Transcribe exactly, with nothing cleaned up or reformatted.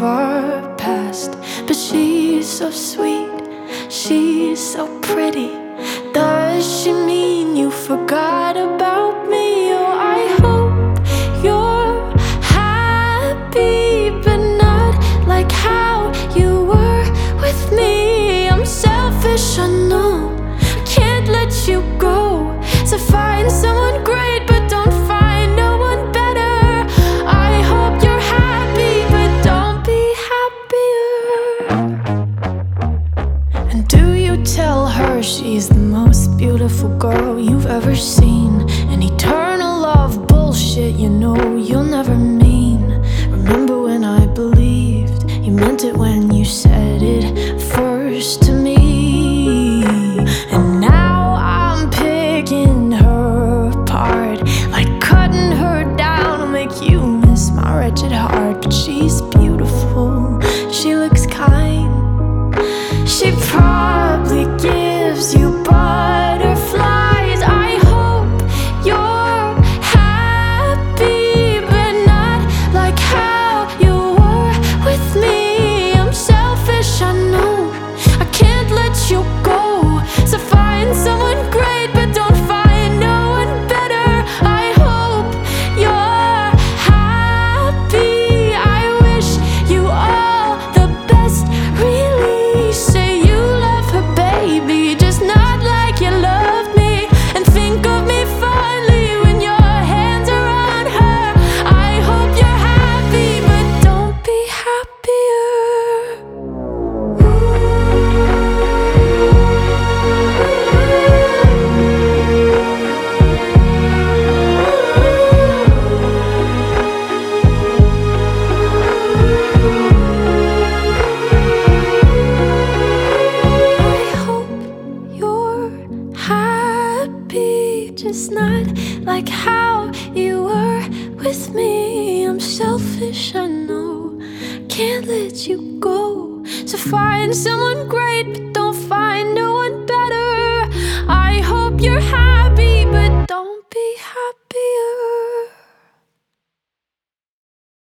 our past. But she's so sweet, she's so pretty. Does she mean you forgot about me? Oh, I hope you're happy, but not like how you were with me. I'm selfish, I know, I can't let you go. So find someone great, but don't find no one better. I hope you're happy, but don't be happier. And do you tell her she's the most beautiful girl you've ever seen? An eternal love bullshit, you know you'll never mean. Remember when I believed you meant it when you said it first to me? And now I'm picking her apart, like cutting her down will make you miss my wretched heart. But she's beautiful, she looks kind, she probably gives you butterflies. I hope you're happy, but not like how you were with me. I'm selfish, I know, I can't let you go. So find someone great, but don't find no one better. I hope you're happy, I wish you all the best. Really say you love her, baby, just not like you loved me. And think of me fondly when your hands are on her. I hope you're happy, but don't be happier. I hope you're happy, just not like how you were with me. I'm selfish, I know, can't let you go. So find someone great, but don't find no one